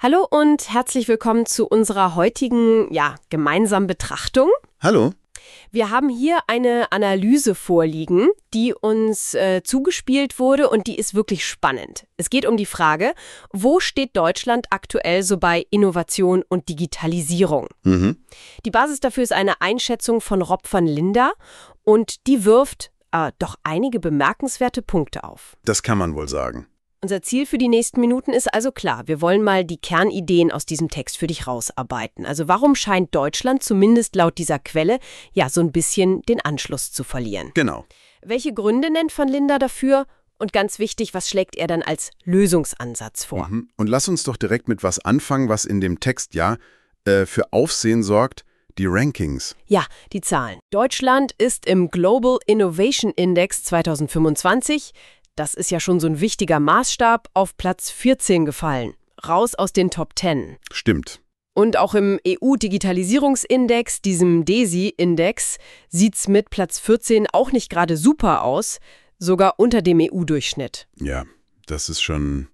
Hallo und herzlich willkommen zu unserer heutigen, gemeinsamen Betrachtung. Hallo. Wir haben hier eine Analyse vorliegen, die uns zugespielt wurde und die ist wirklich spannend. Es geht um die Frage, wo steht Deutschland aktuell so bei Innovation und Digitalisierung? Die Basis dafür ist eine Einschätzung von Rob van Linde und die wirft doch einige bemerkenswerte Punkte auf. Das kann man wohl sagen. Unser Ziel für die nächsten Minuten ist also klar. Wir wollen mal die Kernideen aus diesem Text für dich rausarbeiten. Also warum scheint Deutschland zumindest laut dieser Quelle so ein bisschen den Anschluss zu verlieren? Genau. Welche Gründe nennt van Linde dafür? Und ganz wichtig, was schlägt er dann als Lösungsansatz vor? Und lass uns doch direkt mit was anfangen, was in dem Text für Aufsehen sorgt. Die Rankings. Ja, die Zahlen. Deutschland ist im Global Innovation Index 2025, das ist ja schon so ein wichtiger Maßstab, auf Platz 14 gefallen. Raus aus den Top 10. Stimmt. Und auch im EU-Digitalisierungsindex, diesem DESI-Index, sieht's mit Platz 14 auch nicht gerade super aus, sogar unter dem EU-Durchschnitt. Ja, das ist schon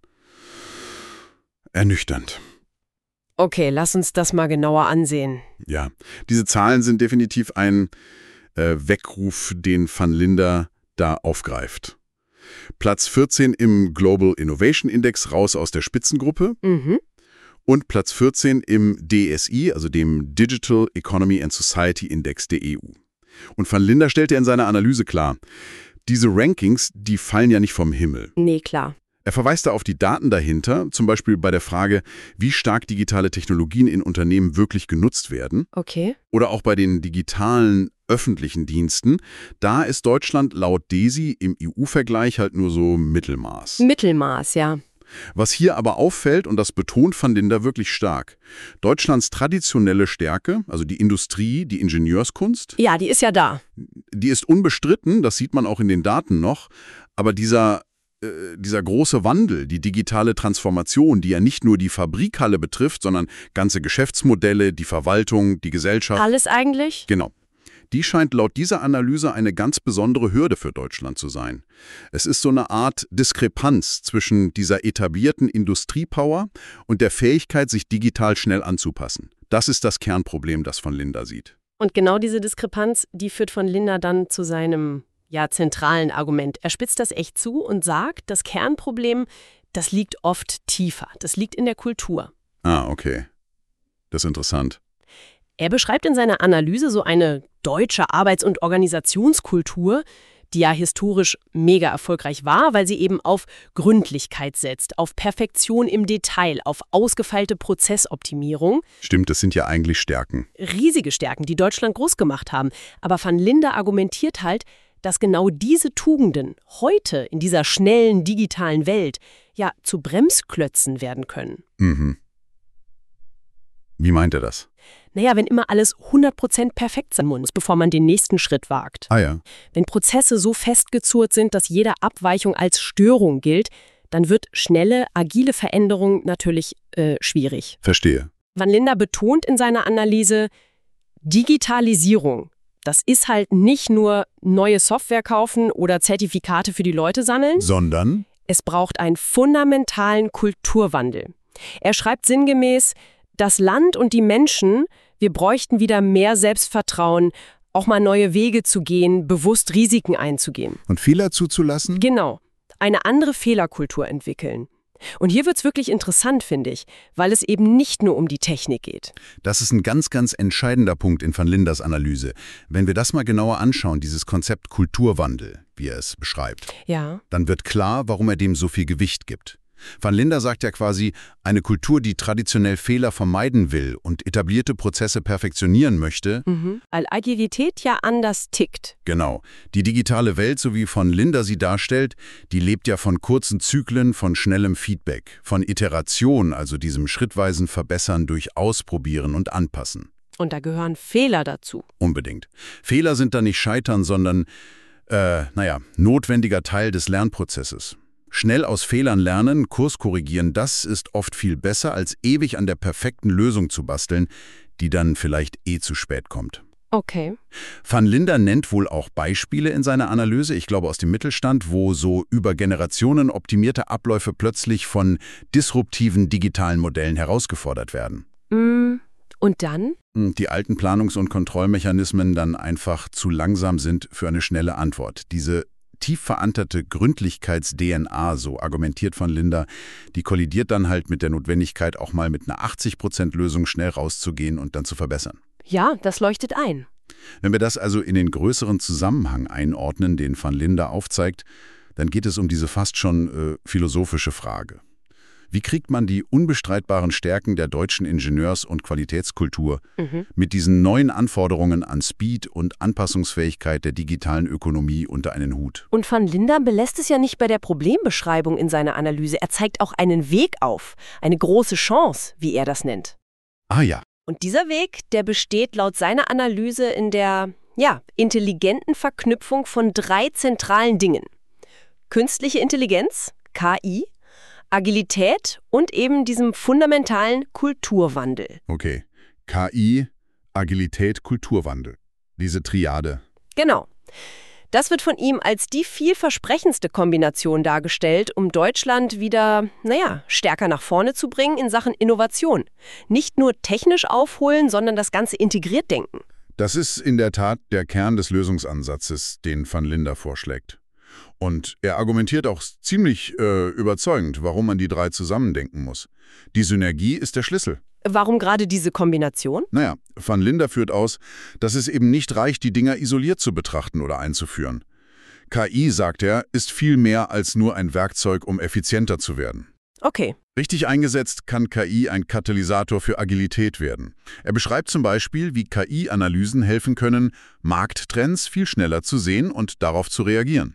ernüchternd. Okay, lass uns das mal genauer ansehen. Ja, diese Zahlen sind definitiv ein Weckruf, den van Linde da aufgreift. Platz 14 im Global Innovation Index, raus aus der Spitzengruppe. Und Platz 14 im DSI, also dem Digital Economy and Society Index der EU. Und van Linde stellte in seiner Analyse klar, diese Rankings, die fallen ja nicht vom Himmel. Nee, klar. Er verweist da auf die Daten dahinter, zum Beispiel bei der Frage, wie stark digitale Technologien in Unternehmen wirklich genutzt werden. Okay. Oder auch bei den digitalen öffentlichen Diensten. Da ist Deutschland laut DESI im EU-Vergleich halt nur so Mittelmaß. Mittelmaß, ja. Was hier aber auffällt, und das betont van Linde wirklich stark, Deutschlands traditionelle Stärke, also die Industrie, die Ingenieurskunst. Ja, die ist ja da. Die ist unbestritten, das sieht man auch in den Daten noch, aber dieser große Wandel, die digitale Transformation, die ja nicht nur die Fabrikhalle betrifft, sondern ganze Geschäftsmodelle, die Verwaltung, die Gesellschaft. Alles eigentlich? Genau. Die scheint laut dieser Analyse eine ganz besondere Hürde für Deutschland zu sein. Es ist so eine Art Diskrepanz zwischen dieser etablierten Industriepower und der Fähigkeit, sich digital schnell anzupassen. Das ist das Kernproblem, das van Linde sieht. Und genau diese Diskrepanz, die führt van Linde dann zu seinem zentralen Argument. Er spitzt das echt zu und sagt, das Kernproblem, das liegt oft tiefer. Das liegt in der Kultur. Ah, okay. Das ist interessant. Er beschreibt in seiner Analyse so eine deutsche Arbeits- und Organisationskultur, die ja historisch mega erfolgreich war, weil sie eben auf Gründlichkeit setzt, auf Perfektion im Detail, auf ausgefeilte Prozessoptimierung. Stimmt, das sind ja eigentlich Stärken. Riesige Stärken, die Deutschland groß gemacht haben. Aber van Linde argumentiert halt, dass genau diese Tugenden heute in dieser schnellen digitalen Welt zu Bremsklötzen werden können. Wie meint er das? Naja, wenn immer alles 100% perfekt sein muss, bevor man den nächsten Schritt wagt. Ah ja. Wenn Prozesse so festgezurrt sind, dass jede Abweichung als Störung gilt, dann wird schnelle, agile Veränderung natürlich schwierig. Verstehe. Van Linde betont in seiner Analyse, Digitalisierung. Das ist halt nicht nur neue Software kaufen oder Zertifikate für die Leute sammeln, Sondern? Es braucht einen fundamentalen Kulturwandel. Er schreibt sinngemäß, das Land und die Menschen, wir bräuchten wieder mehr Selbstvertrauen, auch mal neue Wege zu gehen, bewusst Risiken einzugehen. Und Fehler zuzulassen? Genau, eine andere Fehlerkultur entwickeln. Und hier wird's wirklich interessant, finde ich, weil es eben nicht nur um die Technik geht. Das ist ein ganz, ganz entscheidender Punkt in van Lindes Analyse. Wenn wir das mal genauer anschauen, dieses Konzept Kulturwandel, wie er es beschreibt, dann wird klar, warum er dem so viel Gewicht gibt. Van Linde sagt ja quasi, eine Kultur, die traditionell Fehler vermeiden will und etablierte Prozesse perfektionieren möchte. Weil Agilität ja anders tickt. Genau. Die digitale Welt, so wie van Linde sie darstellt, die lebt ja von kurzen Zyklen, von schnellem Feedback, von Iteration, also diesem schrittweisen Verbessern durch Ausprobieren und Anpassen. Und da gehören Fehler dazu. Unbedingt. Fehler sind da nicht Scheitern, sondern, notwendiger Teil des Lernprozesses. Schnell aus Fehlern lernen, Kurs korrigieren, das ist oft viel besser, als ewig an der perfekten Lösung zu basteln, die dann vielleicht zu spät kommt. Okay. Van Linder nennt wohl auch Beispiele in seiner Analyse, ich glaube aus dem Mittelstand, wo so über Generationen optimierte Abläufe plötzlich von disruptiven digitalen Modellen herausgefordert werden. Und dann? Die alten Planungs- und Kontrollmechanismen dann einfach zu langsam sind für eine schnelle Antwort. Diese tief verankerte Gründlichkeits-DNA, so argumentiert van Linder, die kollidiert dann halt mit der Notwendigkeit, auch mal mit einer 80%-Lösung schnell rauszugehen und dann zu verbessern. Ja, das leuchtet ein. Wenn wir das also in den größeren Zusammenhang einordnen, den van Linder aufzeigt, dann geht es um diese fast schon philosophische Frage. Wie kriegt man die unbestreitbaren Stärken der deutschen Ingenieurs- und Qualitätskultur mit diesen neuen Anforderungen an Speed und Anpassungsfähigkeit der digitalen Ökonomie unter einen Hut? Und van Linder belässt es ja nicht bei der Problembeschreibung in seiner Analyse. Er zeigt auch einen Weg auf, eine große Chance, wie er das nennt. Ah ja. Und dieser Weg, der besteht laut seiner Analyse in der, intelligenten Verknüpfung von 3 zentralen Dingen. Künstliche Intelligenz, KI, Agilität und eben diesem fundamentalen Kulturwandel. Okay. KI, Agilität, Kulturwandel. Diese Triade. Genau. Das wird von ihm als die vielversprechendste Kombination dargestellt, um Deutschland wieder, stärker nach vorne zu bringen in Sachen Innovation. Nicht nur technisch aufholen, sondern das Ganze integriert denken. Das ist in der Tat der Kern des Lösungsansatzes, den van Linder vorschlägt. Und er argumentiert auch ziemlich überzeugend, warum man die 3 zusammendenken muss. Die Synergie ist der Schlüssel. Warum gerade diese Kombination? Van Linder führt aus, dass es eben nicht reicht, die Dinger isoliert zu betrachten oder einzuführen. KI, sagt er, ist viel mehr als nur ein Werkzeug, um effizienter zu werden. Okay. Richtig eingesetzt kann KI ein Katalysator für Agilität werden. Er beschreibt zum Beispiel, wie KI-Analysen helfen können, Markttrends viel schneller zu sehen und darauf zu reagieren.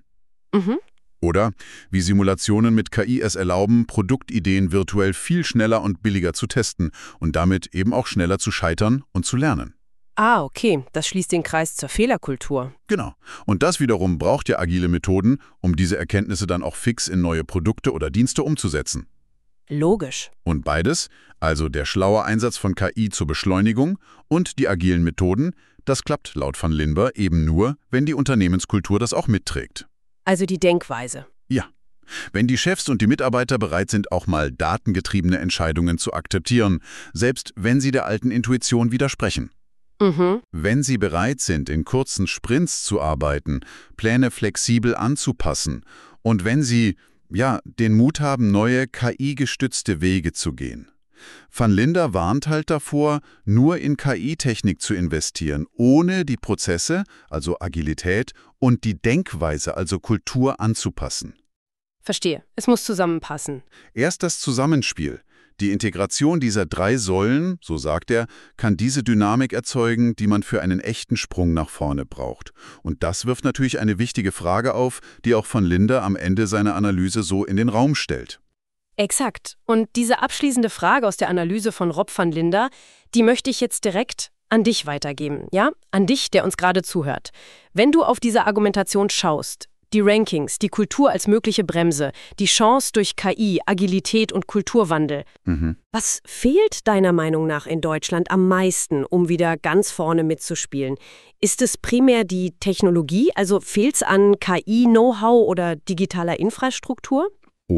Oder wie Simulationen mit KI es erlauben, Produktideen virtuell viel schneller und billiger zu testen und damit eben auch schneller zu scheitern und zu lernen. Ah, okay. Das schließt den Kreis zur Fehlerkultur. Genau. Und das wiederum braucht ja agile Methoden, um diese Erkenntnisse dann auch fix in neue Produkte oder Dienste umzusetzen. Logisch. Und beides, also der schlaue Einsatz von KI zur Beschleunigung und die agilen Methoden, das klappt laut van Linder eben nur, wenn die Unternehmenskultur das auch mitträgt. Also die Denkweise. Ja. Wenn die Chefs und die Mitarbeiter bereit sind, auch mal datengetriebene Entscheidungen zu akzeptieren, selbst wenn sie der alten Intuition widersprechen. Wenn sie bereit sind, in kurzen Sprints zu arbeiten, Pläne flexibel anzupassen und wenn sie, den Mut haben, neue KI-gestützte Wege zu gehen. Van Linder warnt halt davor, nur in KI-Technik zu investieren, ohne die Prozesse, also Agilität, und die Denkweise, also Kultur, anzupassen. Verstehe. Es muss zusammenpassen. Erst das Zusammenspiel, die Integration dieser 3 Säulen, so sagt er, kann diese Dynamik erzeugen, die man für einen echten Sprung nach vorne braucht. Und das wirft natürlich eine wichtige Frage auf, die auch van Linder am Ende seiner Analyse so in den Raum stellt. Exakt. Und diese abschließende Frage aus der Analyse von Rob van Linder, die möchte ich jetzt direkt an dich weitergeben, ja? An dich, der uns gerade zuhört. Wenn du auf diese Argumentation schaust, die Rankings, die Kultur als mögliche Bremse, die Chance durch KI, Agilität und Kulturwandel. Was fehlt deiner Meinung nach in Deutschland am meisten, um wieder ganz vorne mitzuspielen? Ist es primär die Technologie, also fehlt es an KI-Know-how oder digitaler Infrastruktur?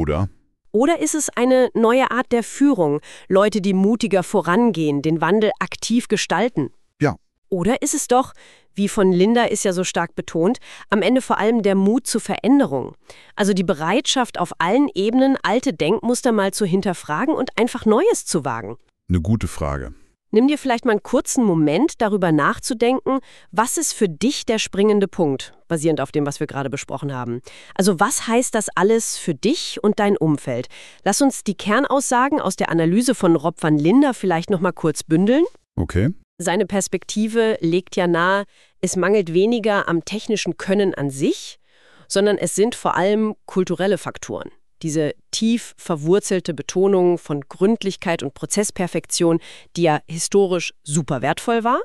Oder ist es eine neue Art der Führung, Leute, die mutiger vorangehen, den Wandel aktiv gestalten? Ja. Oder ist es doch, wie von Linder ist ja so stark betont, am Ende vor allem der Mut zur Veränderung? Also die Bereitschaft, auf allen Ebenen alte Denkmuster mal zu hinterfragen und einfach Neues zu wagen? Eine gute Frage. Nimm dir vielleicht mal einen kurzen Moment, darüber nachzudenken, was ist für dich der springende Punkt, basierend auf dem, was wir gerade besprochen haben. Also was heißt das alles für dich und dein Umfeld? Lass uns die Kernaussagen aus der Analyse von Rob van Linder vielleicht noch mal kurz bündeln. Okay. Seine Perspektive legt ja nahe, es mangelt weniger am technischen Können an sich, sondern es sind vor allem kulturelle Faktoren. Diese tief verwurzelte Betonung von Gründlichkeit und Prozessperfektion, die ja historisch super wertvoll war,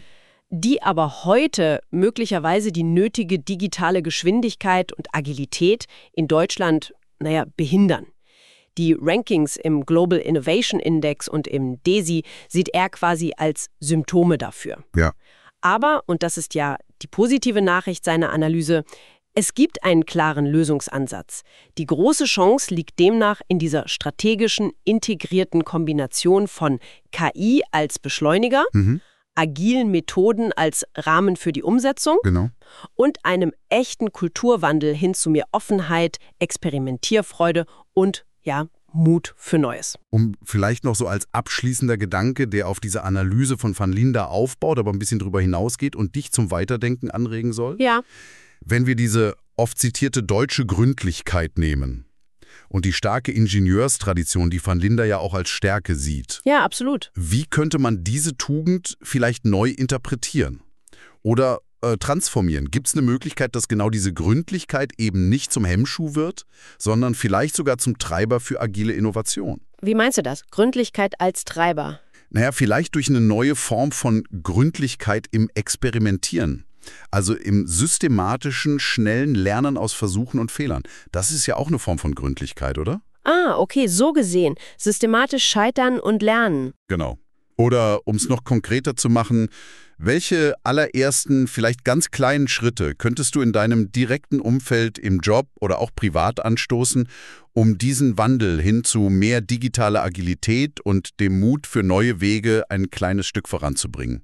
die aber heute möglicherweise die nötige digitale Geschwindigkeit und Agilität in Deutschland, behindern. Die Rankings im Global Innovation Index und im DESI sieht er quasi als Symptome dafür. Ja. Aber, und das ist ja die positive Nachricht seiner Analyse, es gibt einen klaren Lösungsansatz. Die große Chance liegt demnach in dieser strategischen, integrierten Kombination von KI als Beschleuniger, agilen Methoden als Rahmen für die Umsetzung und einem echten Kulturwandel hin zu mehr Offenheit, Experimentierfreude und, ja, Mut für Neues. Um vielleicht noch so als abschließender Gedanke, der auf diese Analyse von van Linde aufbaut, aber ein bisschen drüber hinausgeht und dich zum Weiterdenken anregen soll. Ja. Wenn wir diese oft zitierte deutsche Gründlichkeit nehmen und die starke Ingenieurstradition, die van Linde ja auch als Stärke sieht. Ja, absolut. Wie könnte man diese Tugend vielleicht neu interpretieren oder transformieren? Gibt es eine Möglichkeit, dass genau diese Gründlichkeit eben nicht zum Hemmschuh wird, sondern vielleicht sogar zum Treiber für agile Innovation? Wie meinst du das? Gründlichkeit als Treiber? Naja, vielleicht durch eine neue Form von Gründlichkeit im Experimentieren. Also im systematischen, schnellen Lernen aus Versuchen und Fehlern. Das ist ja auch eine Form von Gründlichkeit, oder? Ah, okay, so gesehen. Systematisch scheitern und lernen. Genau. Oder um es noch konkreter zu machen, welche allerersten, vielleicht ganz kleinen Schritte könntest du in deinem direkten Umfeld im Job oder auch privat anstoßen, um diesen Wandel hin zu mehr digitaler Agilität und dem Mut für neue Wege ein kleines Stück voranzubringen?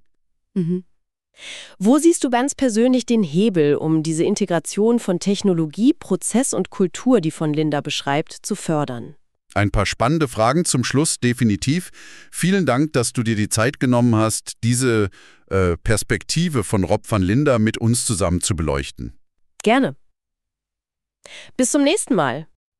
Wo siehst du ganz persönlich den Hebel, um diese Integration von Technologie, Prozess und Kultur, die van Linde beschreibt, zu fördern? Ein paar spannende Fragen zum Schluss, definitiv. Vielen Dank, dass du dir die Zeit genommen hast, diese Perspektive von Rob van Linde mit uns zusammen zu beleuchten. Gerne. Bis zum nächsten Mal.